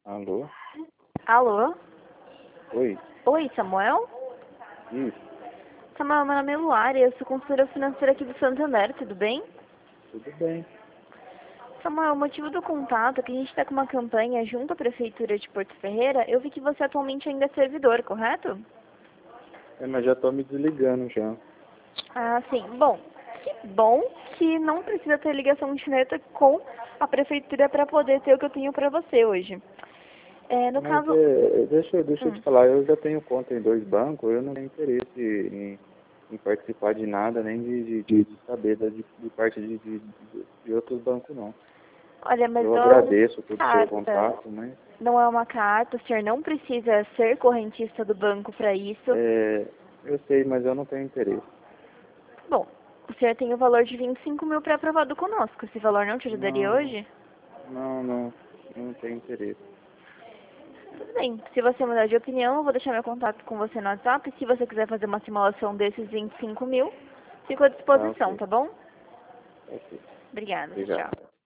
Alô? Alô? Oi? Oi, Samuel? Isso, Samuel, meu nome é Luara e eu sou consultora financeira aqui do Santander, tudo bem? tudo bem. Samuel, o motivo do contato é que a gente está com uma campanha junto à Prefeitura de Porto Ferreira. Eu vi que você atualmente ainda é servidor, correto? Mas já tô me desligando já. Ah, sim. Bom, que bom que não precisa ter ligação de neta com a Prefeitura para poder ter o que eu tenho para você hoje. No Mas caso... deixa eu te falar, eu já tenho conta em 2 bancos, eu não tenho interesse em participar de nada, nem de saber de parte de outros bancos, não. Olha, mas Eu não é uma agradeço todo o seu carta. contato, mas Não é uma carta, o senhor não precisa ser correntista do banco para isso. eu sei, mas eu não tenho interesse. Bom, o senhor tem o valor de 25 mil pré-aprovado conosco. Esse valor não te ajudaria Não, hoje? não tenho interesse. Tudo bem. Se você mudar de opinião, eu vou deixar meu contato com você no WhatsApp. Se você quiser fazer uma simulação desses 25 mil, fico à Tá disposição, ok, tá bom? ok. Obrigada. Tchau, Obrigado. tchau.